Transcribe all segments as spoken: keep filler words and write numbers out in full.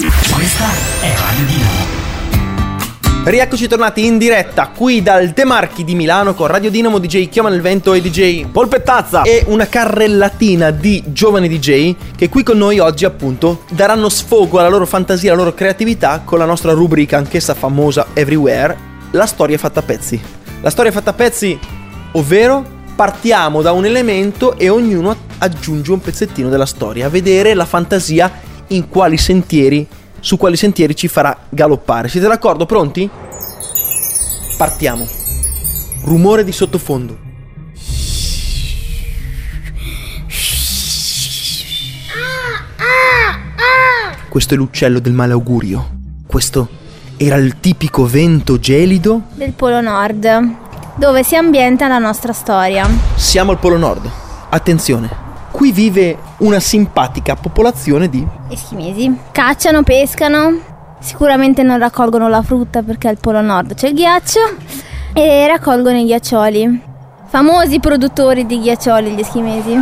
Questa è Radio Dinamo. Rieccoci tornati in diretta qui dal De Marchi di Milano con Radio Dinamo, D J Chioma nel Vento e D J Polpettazza e una carrellatina di giovani D J che qui con noi oggi appunto daranno sfogo alla loro fantasia, alla loro creatività con la nostra rubrica, anch'essa famosa everywhere, la storia fatta a pezzi. La storia fatta a pezzi, ovvero partiamo da un elemento e ognuno aggiunge un pezzettino della storia, a vedere la fantasia in quali sentieri su quali sentieri ci farà galoppare. Siete d'accordo? Pronti? Partiamo. Rumore di sottofondo. Questo è l'uccello del malaugurio. Questo era il tipico vento gelido del Polo Nord, dove si ambienta la nostra storia. Siamo al Polo Nord. Attenzione. Qui vive una simpatica popolazione di eschimesi. Cacciano, pescano, sicuramente non raccolgono la frutta perché al Polo Nord c'è il ghiaccio, e raccolgono i ghiaccioli. Famosi produttori di ghiaccioli gli eschimesi.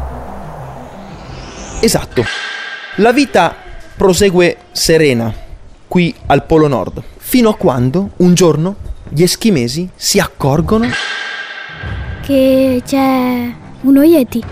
Esatto. La vita prosegue serena qui al Polo Nord, fino a quando un giorno gli eschimesi si accorgono che c'è uno Yeti.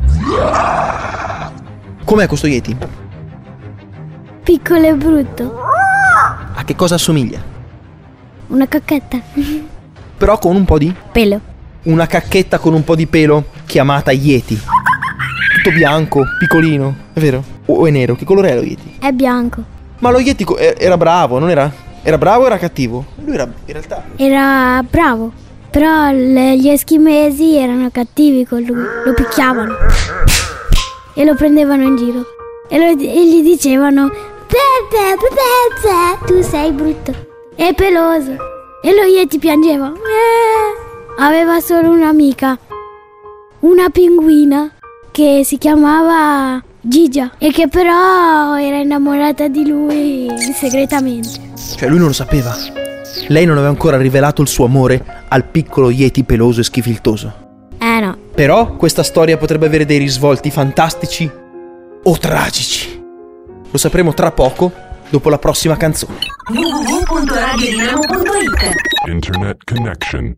Com'è questo Yeti? Piccolo e brutto. A che cosa assomiglia? Una cacchetta. Però con un po' di pelo. Una cacchetta con un po' di pelo chiamata Yeti. Tutto bianco, piccolino, è vero? O è nero? Che colore è lo Yeti? È bianco. Ma lo Yeti co- era bravo, non era? Era bravo o era cattivo? Lui era, in realtà Era bravo. Però le, gli eschimesi erano cattivi con lui. Lo picchiavano e lo prendevano in giro. E, lo, e gli dicevano: Pepe, Pepe, tu sei brutto e peloso. E lo Yeti piangeva. Eh. Aveva solo un'amica, una pinguina che si chiamava Gigia, e che però era innamorata di lui segretamente. Cioè lui non lo sapeva. Lei non aveva ancora rivelato il suo amore al piccolo Yeti peloso e schifiltoso. Eh no. Però questa storia potrebbe avere dei risvolti fantastici o tragici. Lo sapremo tra poco, dopo la prossima canzone. w w w punto radio dinamo punto it Internet connection.